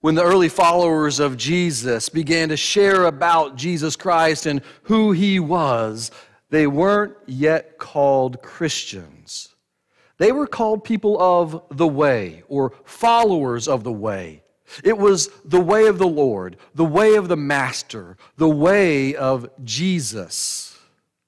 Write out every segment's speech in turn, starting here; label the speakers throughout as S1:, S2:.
S1: When the early followers of Jesus began to share about Jesus Christ and who he was, they weren't yet called Christians. They were called people of the way, or followers of the way. It was the way of the Lord, the way of the Master, the way of Jesus.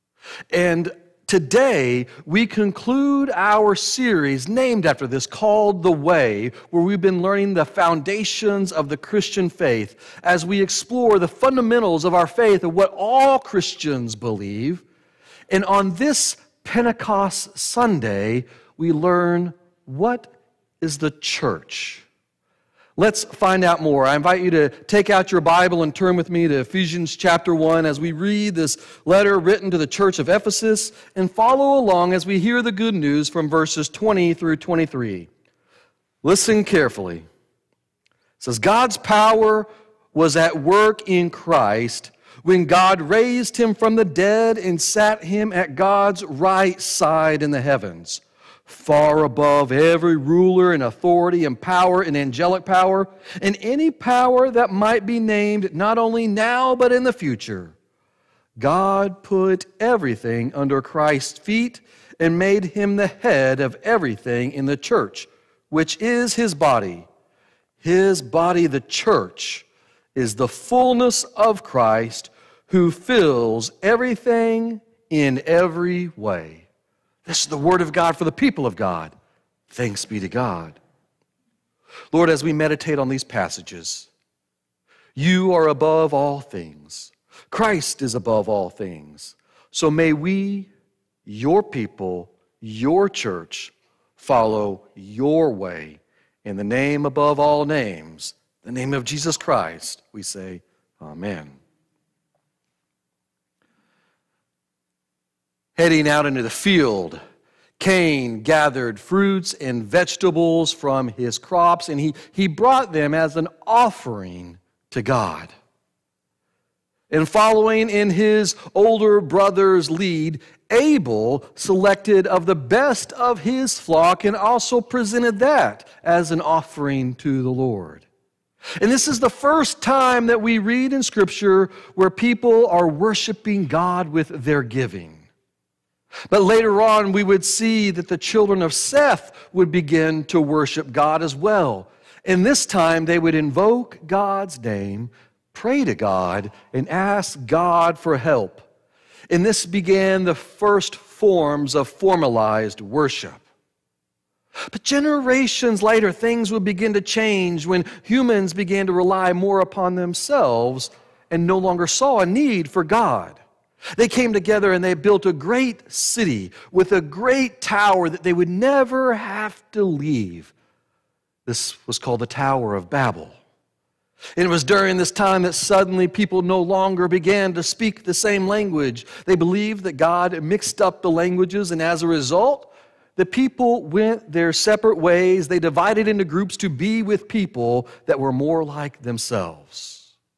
S1: And today, we conclude our series named after this, called The Way, where we've been learning the foundations of the Christian faith as we explore the fundamentals of our faith of what all Christians believe. And on this Pentecost Sunday, we learn, what is the church? Let's find out more. I invite you to take out your Bible and turn with me to Ephesians chapter 1 as we read this letter written to the church of Ephesus, and follow along as we hear the good news from verses 20 through 23. Listen carefully. It says, God's power was at work in Christ when God raised him from the dead and sat him at God's right side in the heavens, far above every ruler and authority and power and angelic power, and any power that might be named not only now but in the future. God put everything under Christ's feet and made him the head of everything in the church, which is his body. His body, the church, is the fullness of Christ, who fills everything in every way. This is the word of God for the people of God. Thanks be to God. Lord, as we meditate on these passages, you are above all things. Christ is above all things. So may we, your people, your church, follow your way. In the name above all names, the name of Jesus Christ, we say, Amen. Heading out into the field, Cain gathered fruits and vegetables from his crops, and he brought them as an offering to God. And following in his older brother's lead, Abel selected of the best of his flock and also presented that as an offering to the Lord. And this is the first time that we read in Scripture where people are worshiping God with their giving. But later on, we would see that the children of Seth would begin to worship God as well. And this time, they would invoke God's name, pray to God, and ask God for help. And this began the first forms of formalized worship. But generations later, things would begin to change when humans began to rely more upon themselves and no longer saw a need for God. They came together and they built a great city with a great tower that they would never have to leave. This was called the Tower of Babel. And it was during this time that suddenly people no longer began to speak the same language. They believed that God mixed up the languages, and as a result, the people went their separate ways. They divided into groups to be with people that were more like themselves.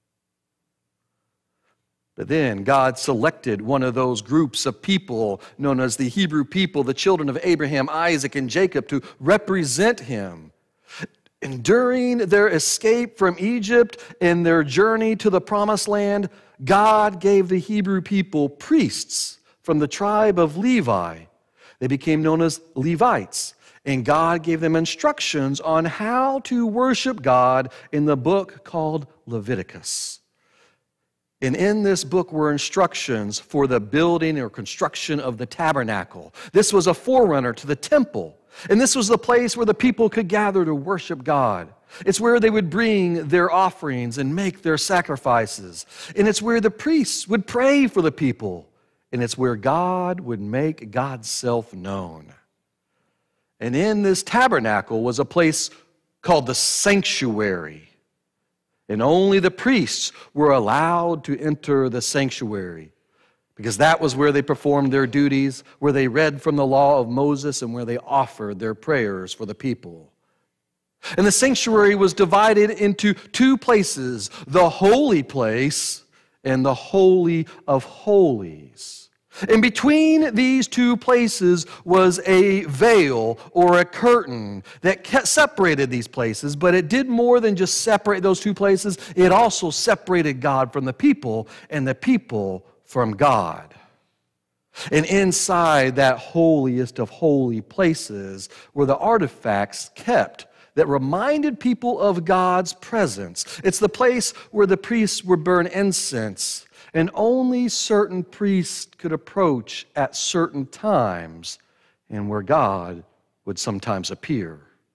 S1: But then God selected one of those groups of people known as the Hebrew people, the children of Abraham, Isaac, and Jacob, to represent him. And during their escape from Egypt and their journey to the Promised Land, God gave the Hebrew people priests from the tribe of Levi. They became known as Levites. And God gave them instructions on how to worship God in the book called Leviticus. And in this book were instructions for the building or construction of the tabernacle. This was a forerunner to the temple. And this was the place where the people could gather to worship God. It's where they would bring their offerings and make their sacrifices. And it's where the priests would pray for the people. And it's where God would make God's self known. And in this tabernacle was a place called the sanctuary. And only the priests were allowed to enter the sanctuary, because that was where they performed their duties, where they read from the law of Moses, and where they offered their prayers for the people. And the sanctuary was divided into two places, the holy place and the Holy of Holies. And between these two places was a veil or a curtain that separated these places, but it did more than just separate those two places. It also separated God from the people and the people from God. And inside that holiest of holy places were the artifacts kept that reminded people of God's presence. It's the place where the priests would burn incense, and only certain priests could approach at certain times, and where God would sometimes appear.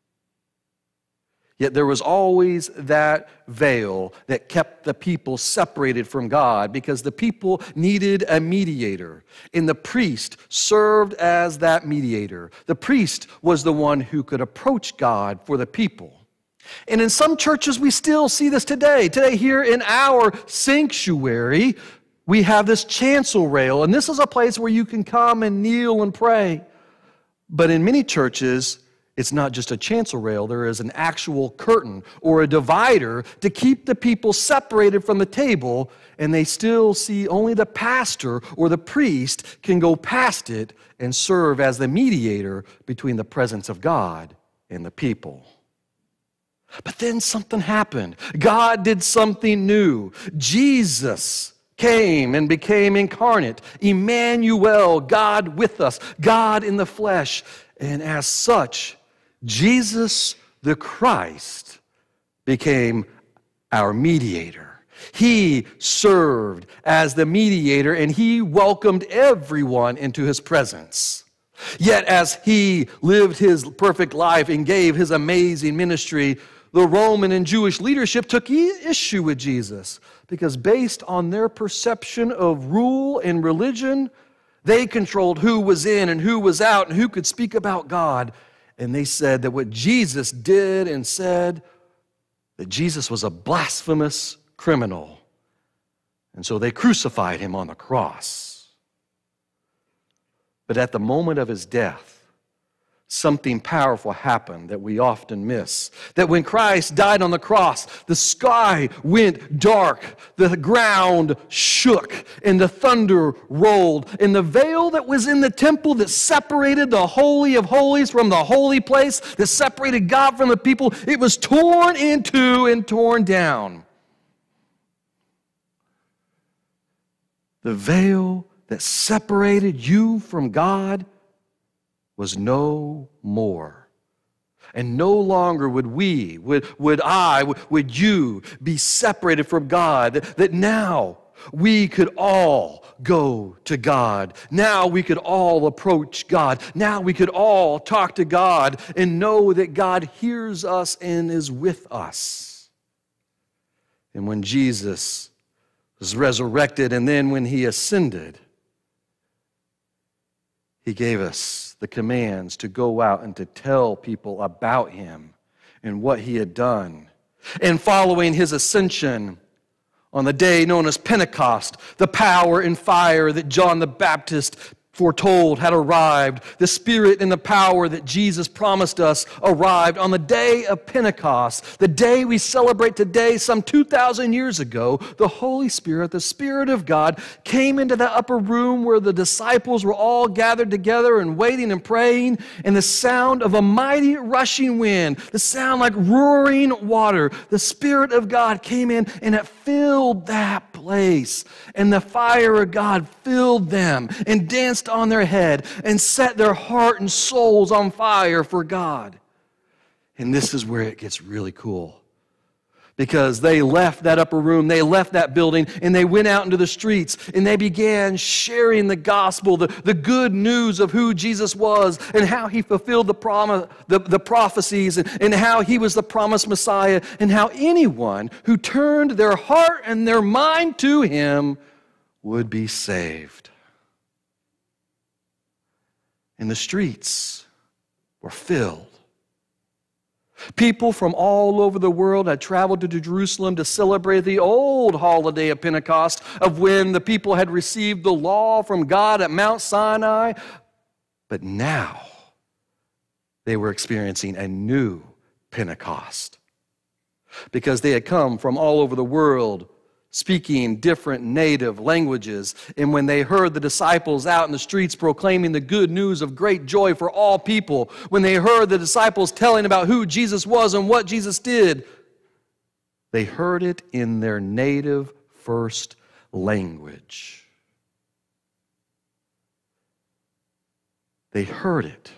S1: Yet there was always that veil that kept the people separated from God, because the people needed a mediator, and the priest served as that mediator. The priest was the one who could approach God for the people. And in some churches, we still see this today. Today, here in our sanctuary, we have this chancel rail, and this is a place where you can come and kneel and pray. But in many churches, it's not just a chancel rail. There is an actual curtain or a divider to keep the people separated from the table, and they still see only the pastor or the priest can go past it and serve as the mediator between the presence of God and the people. But then something happened. God did something new. Jesus came and became incarnate. Emmanuel, God with us, God in the flesh. And as such, Jesus the Christ became our mediator. He served as the mediator, and he welcomed everyone into his presence. Yet as he lived his perfect life and gave his amazing ministry, the Roman and Jewish leadership took issue with Jesus, because based on their perception of rule and religion, they controlled who was in and who was out and who could speak about God. And they said that what Jesus did and said, that Jesus was a blasphemous criminal. And so they crucified him on the cross. But at the moment of his death, something powerful happened that we often miss. That when Christ died on the cross, the sky went dark, the ground shook, and the thunder rolled. And the veil that was in the temple that separated the Holy of Holies from the holy place, that separated God from the people, it was torn in two and torn down. The veil that separated you from God was no more. And no longer would we, would I, would you be separated from God. That now we could all go to God. Now we could all approach God. Now we could all talk to God and know that God hears us and is with us. And when Jesus was resurrected, and then when he ascended, he gave us the commands to go out and to tell people about him and what he had done. And following his ascension, on the day known as Pentecost, the power and fire that John the Baptist foretold had arrived. The Spirit and the power that Jesus promised us arrived on the day of Pentecost, the day we celebrate today, some 2,000 years ago. The Holy Spirit, the Spirit of God, came into the upper room where the disciples were all gathered together and waiting and praying, and the sound of a mighty rushing wind, the sound like roaring water, the Spirit of God came in and it filled that place, and the fire of God filled them and danced on their head and set their heart and souls on fire for God. And this is where it gets really cool, because they left that upper room, they left that building, and they went out into the streets, and they began sharing the gospel, the good news of who Jesus was and how he fulfilled the prophecies, and how he was the promised Messiah, and how anyone who turned their heart and their mind to him would be saved. And the streets were filled. People from all over the world had traveled to Jerusalem to celebrate the old holiday of Pentecost, of when the people had received the law from God at Mount Sinai. But now they were experiencing a new Pentecost, because they had come from all over the world speaking different native languages. And when they heard the disciples out in the streets proclaiming the good news of great joy for all people, when they heard the disciples telling about who Jesus was and what Jesus did, they heard it in their native first language. They heard it.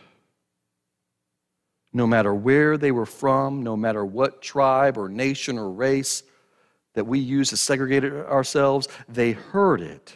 S1: No matter where they were from, no matter what tribe or nation or race that we use to segregate ourselves, they heard it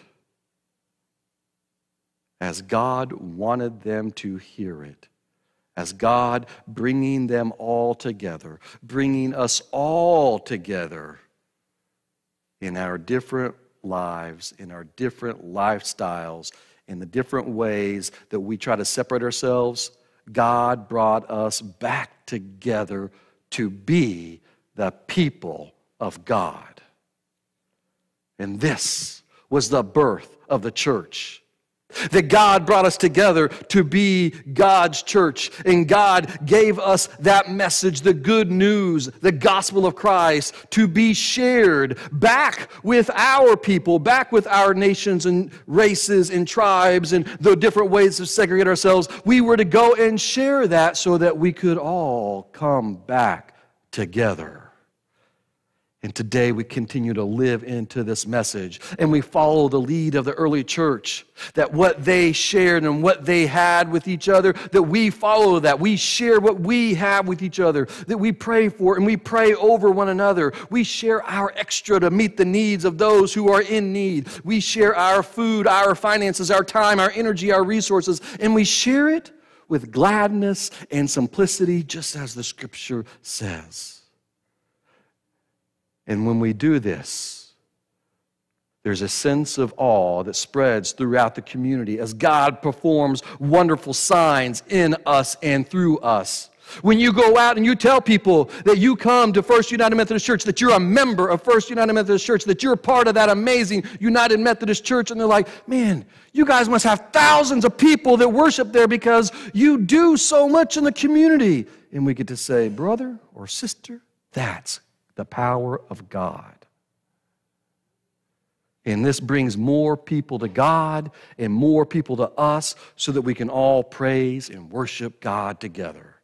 S1: as God wanted them to hear it, as God bringing them all together, bringing us all together in our different lives, in our different lifestyles, in the different ways that we try to separate ourselves. God brought us back together to be the people of God. And this was the birth of the church. That God brought us together to be God's church. And God gave us that message, the good news, the gospel of Christ, to be shared back with our people, back with our nations and races and tribes and the different ways to segregate ourselves. We were to go and share that so that we could all come back together. And today we continue to live into this message, and we follow the lead of the early church, that what they shared and what they had with each other, that we follow that. We share what we have with each other, that we pray for and we pray over one another. We share our extra to meet the needs of those who are in need. We share our food, our finances, our time, our energy, our resources, and we share it with gladness and simplicity, just as the Scripture says. And when we do this, there's a sense of awe that spreads throughout the community as God performs wonderful signs in us and through us. When you go out and you tell people that you come to First United Methodist Church, that you're a member of First United Methodist Church, that you're part of that amazing United Methodist Church, and they're like, man, you guys must have thousands of people that worship there because you do so much in the community. And we get to say, brother or sister, that's the power of God. And this brings more people to God and more people to us so that we can all praise and worship God together.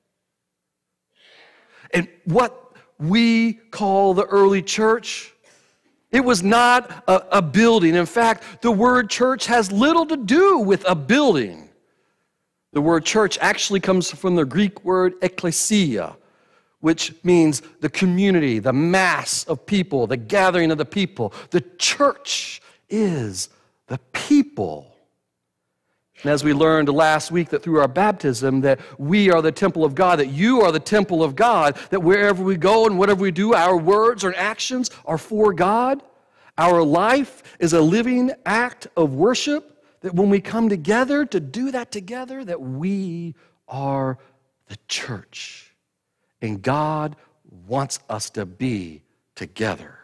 S1: And what we call the early church, it was not a building. In fact, the word church has little to do with a building. The word church actually comes from the Greek word ekklesia, which means the community, the mass of people, the gathering of the people. The church is the people. And as we learned last week that through our baptism that we are the temple of God, that you are the temple of God, that wherever we go and whatever we do, our words or actions are for God. Our life is a living act of worship, that when we come together to do that together, that we are the church. And God wants us to be together.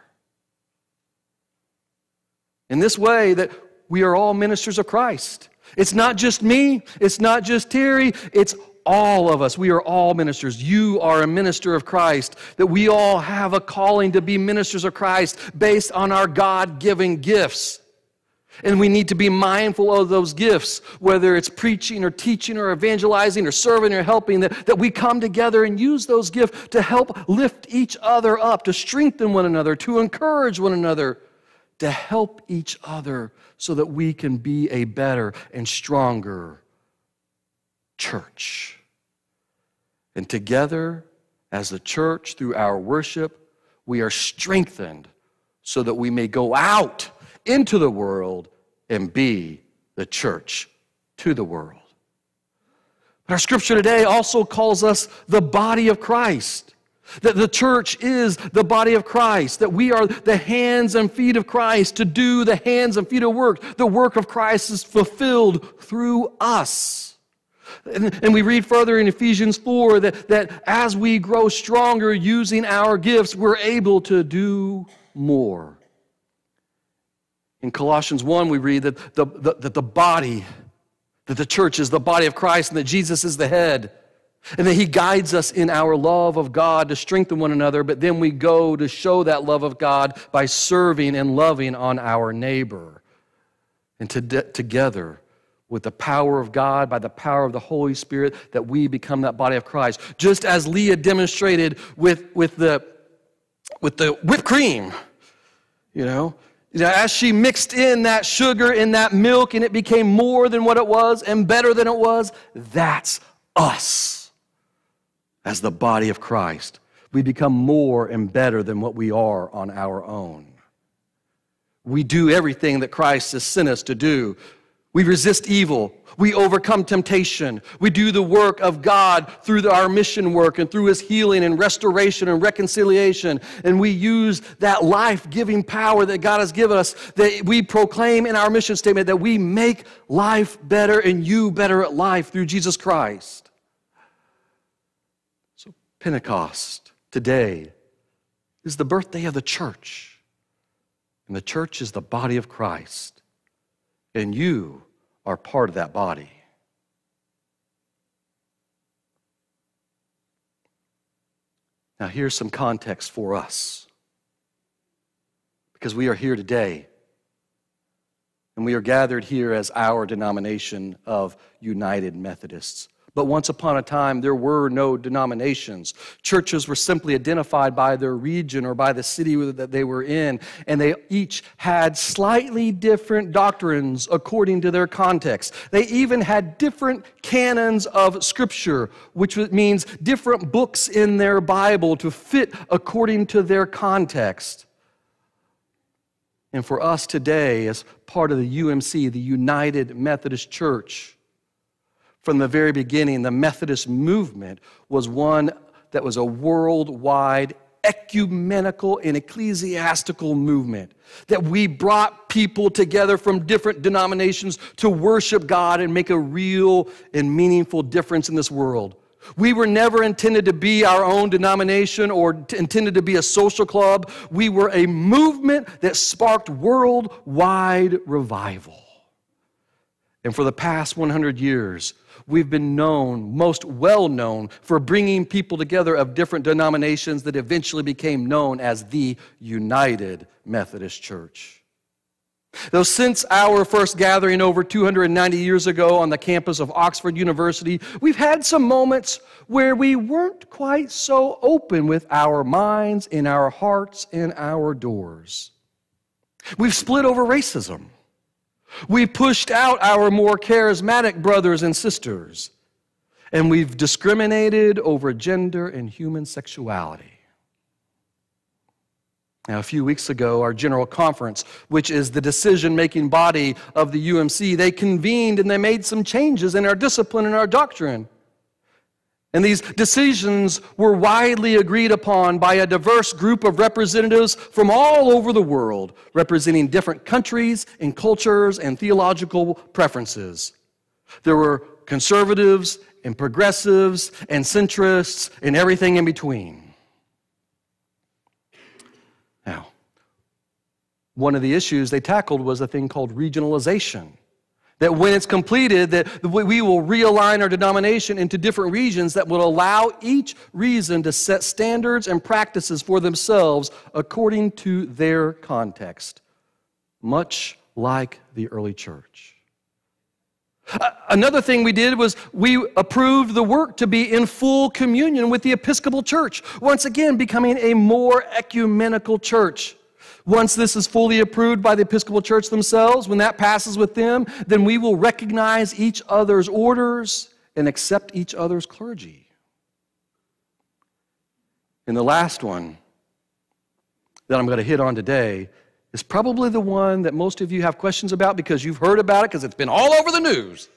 S1: In this way that we are all ministers of Christ. It's not just me, it's not just Terry, it's all of us. We are all ministers. You are a minister of Christ. That we all have a calling to be ministers of Christ based on our God-given gifts. And we need to be mindful of those gifts, whether it's preaching or teaching or evangelizing or serving or helping, that we come together and use those gifts to help lift each other up, to strengthen one another, to encourage one another, to help each other so that we can be a better and stronger church. And together, as a church, through our worship, we are strengthened so that we may go out into the world and be the church to the world. But our scripture today also calls us the body of Christ. That the church is the body of Christ. That we are the hands and feet of Christ to do the hands and feet of work. The work of Christ is fulfilled through us. And we read further in Ephesians 4 that as we grow stronger using our gifts, we're able to do more. In Colossians 1, we read that the church is the body of Christ and that Jesus is the head. And then he guides us in our love of God to strengthen one another, but then we go to show that love of God by serving and loving on our neighbor. And together, with the power of God, by the power of the Holy Spirit, that we become that body of Christ. Just as Leah demonstrated with the whipped cream, as she mixed in that sugar in that milk and it became more than what it was and better than it was, that's us. As the body of Christ, we become more and better than what we are on our own. We do everything that Christ has sent us to do. We resist evil. We overcome temptation. We do the work of God through our mission work and through His healing and restoration and reconciliation. And we use that life-giving power that God has given us, that we proclaim in our mission statement, that we make life better and you better at life through Jesus Christ. Pentecost today is the birthday of the church. And the church is the body of Christ. And you are part of that body. Now here's some context for us. Because we are here today. And we are gathered here as our denomination of United Methodists. But once upon a time, there were no denominations. Churches were simply identified by their region or by the city that they were in, and they each had slightly different doctrines according to their context. They even had different canons of Scripture, which means different books in their Bible to fit according to their context. And for us today, as part of the UMC, the United Methodist Church, from the very beginning, the Methodist movement was one that was a worldwide ecumenical and ecclesiastical movement. That we brought people together from different denominations to worship God and make a real and meaningful difference in this world. We were never intended to be our own denomination or intended to be a social club. We were a movement that sparked worldwide revival. And for the past 100 years, we've been known, most well known, for bringing people together of different denominations that eventually became known as the United Methodist Church. Though since our first gathering over 290 years ago on the campus of Oxford University, we've had some moments where we weren't quite so open with our minds and our hearts and our doors. We've split over racism. We pushed out our more charismatic brothers and sisters, and we've discriminated over gender and human sexuality. Now, a few weeks ago, our General Conference, which is the decision-making body of the UMC, they convened and they made some changes in our discipline and our doctrine. And these decisions were widely agreed upon by a diverse group of representatives from all over the world, representing different countries and cultures and theological preferences. There were conservatives and progressives and centrists and everything in between. Now, one of the issues they tackled was a thing called regionalization. That when it's completed, that we will realign our denomination into different regions that will allow each region to set standards and practices for themselves according to their context, much like the early church. Another thing we did was we approved the work to be in full communion with the Episcopal Church, once again becoming a more ecumenical church. Once this is fully approved by the Episcopal Church themselves, when that passes with them, then we will recognize each other's orders and accept each other's clergy. And the last one that I'm going to hit on today is probably the one that most of you have questions about because you've heard about it because it's been all over the news.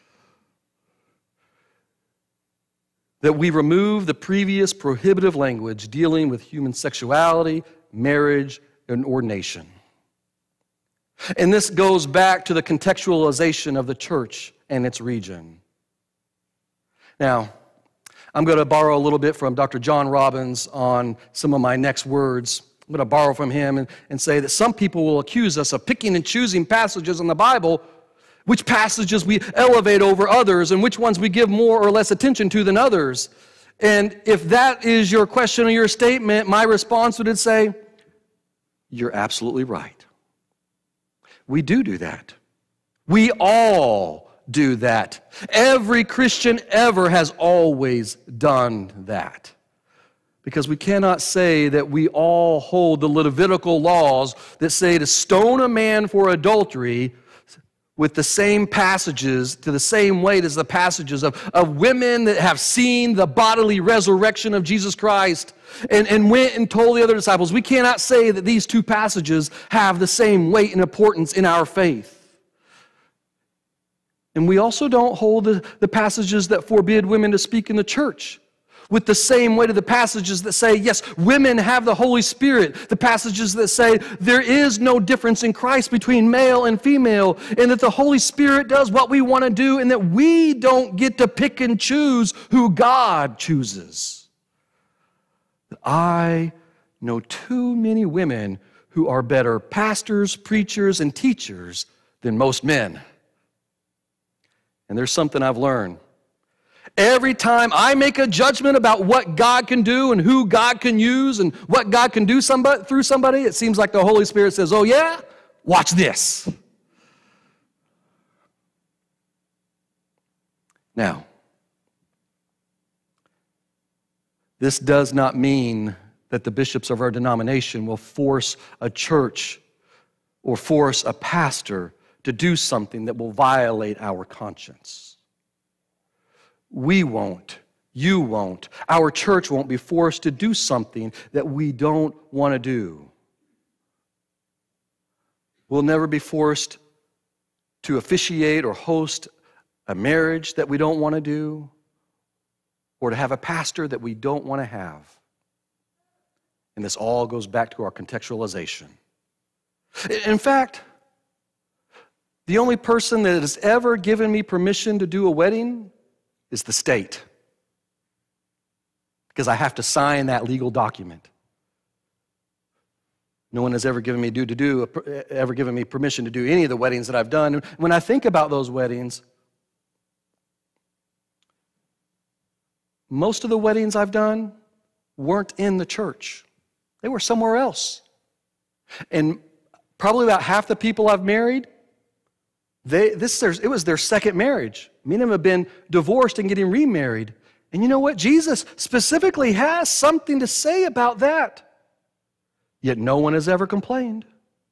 S1: That we remove the previous prohibitive language dealing with human sexuality, marriage, and ordination. And this goes back to the contextualization of the church and its region. Now, I'm going to borrow a little bit from Dr. John Robbins on some of my next words. I'm going to borrow from him and say that some people will accuse us of picking and choosing passages in the Bible which passages we elevate over others, and which ones we give more or less attention to than others. And if that is your question or your statement, my response would say, you're absolutely right. We do that. We all do that. Every Christian ever has always done that. Because we cannot say that we all hold the Levitical laws that say to stone a man for adultery with the same passages, to the same weight as the passages of women that have seen the bodily resurrection of Jesus Christ and went and told the other disciples. We cannot say that these two passages have the same weight and importance in our faith. And we also don't hold the passages that forbid women to speak in the church with the same weight of the passages that say, yes, women have the Holy Spirit, the passages that say there is no difference in Christ between male and female, and that the Holy Spirit does what we want to do, and that we don't get to pick and choose who God chooses. I know too many women who are better pastors, preachers, and teachers than most men. And there's something I've learned. Every time I make a judgment about what God can do and who God can use and what God can do through somebody, it seems like the Holy Spirit says, oh yeah, watch this. Now, this does not mean that the bishops of our denomination will force a church or force a pastor to do something that will violate our conscience. We won't. You won't. Our church won't be forced to do something that we don't want to do. We'll never be forced to officiate or host a marriage that we don't want to do, or to have a pastor that we don't want to have. And this all goes back to our contextualization. In fact, the only person that has ever given me permission to do a wedding is the state, because I have to sign that legal document. No one has ever given me permission to do any of the weddings that I've done. When I think about those weddings, most of the weddings I've done weren't in the church. They were somewhere else. And probably about half the people I've married, it was their second marriage. Many of them have been divorced and getting remarried. And you know what? Jesus specifically has something to say about that. Yet no one has ever complained.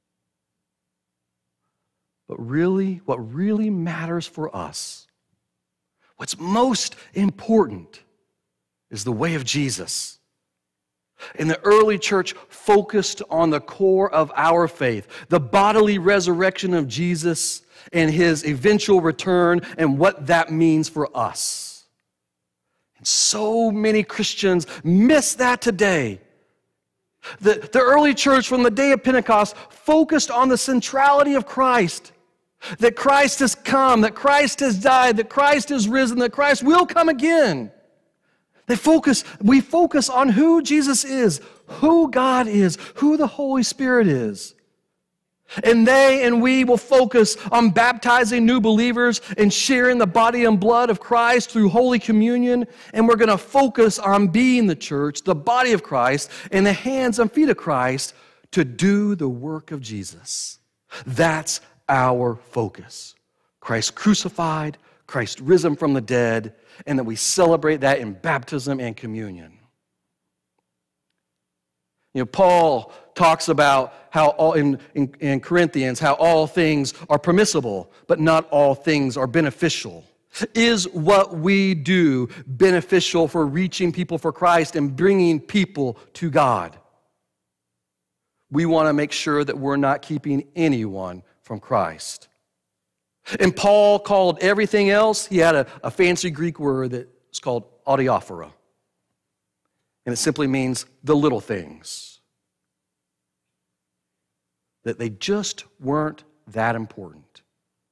S1: But really, what really matters for us, what's most important, is the way of Jesus. And the early church focused on the core of our faith, the bodily resurrection of Jesus and his eventual return and what that means for us. And so many Christians miss that today. The early church from the day of Pentecost focused on the centrality of Christ, that Christ has come, that Christ has died, that Christ is risen, that Christ will come again. We focus on who Jesus is, who God is, who the Holy Spirit is. And they and we will focus on baptizing new believers and sharing the body and blood of Christ through Holy Communion. And we're going to focus on being the church, the body of Christ, and the hands and feet of Christ to do the work of Jesus. That's our focus. Christ crucified, Christ risen from the dead, and that we celebrate that in baptism and communion. You know, Paul talks about how in Corinthians, how all things are permissible, but not all things are beneficial. Is what we do beneficial for reaching people for Christ and bringing people to God? We want to make sure that we're not keeping anyone from Christ. And Paul called everything else, he had a fancy Greek word that's called adiaphora. And it simply means the little things. That they just weren't that important.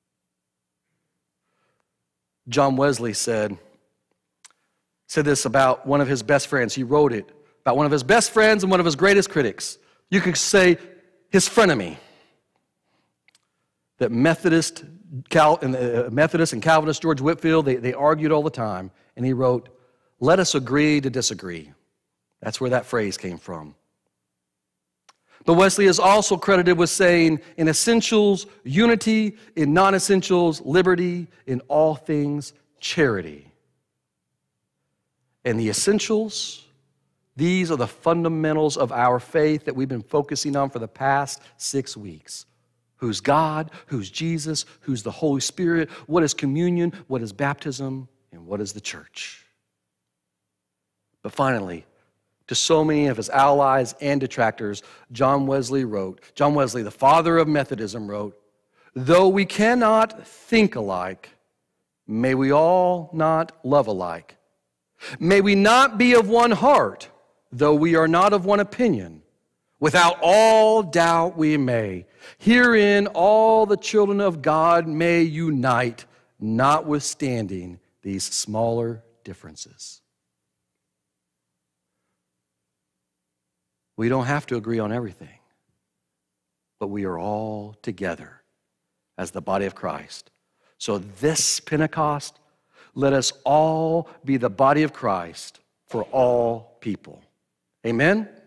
S1: John Wesley said this about one of his best friends. He wrote it about one of his best friends and one of his greatest critics. You could say his frenemy. That Methodist Methodist and Calvinist George Whitefield, they argued all the time, and he wrote, "Let us agree to disagree." That's where that phrase came from. But Wesley is also credited with saying, in essentials, unity; in non-essentials, liberty; in all things, charity. And the essentials, these are the fundamentals of our faith that we've been focusing on for the past 6 weeks. Who's God? Who's Jesus? Who's the Holy Spirit? What is communion? What is baptism? And what is the church? But finally, to so many of his allies and detractors, John Wesley, the father of Methodism, wrote, "Though we cannot think alike, may we all not love alike. May we not be of one heart, though we are not of one opinion. Without all doubt we may. Herein all the children of God may unite, notwithstanding these smaller differences." We don't have to agree on everything, but we are all together as the body of Christ. So this Pentecost, let us all be the body of Christ for all people. Amen?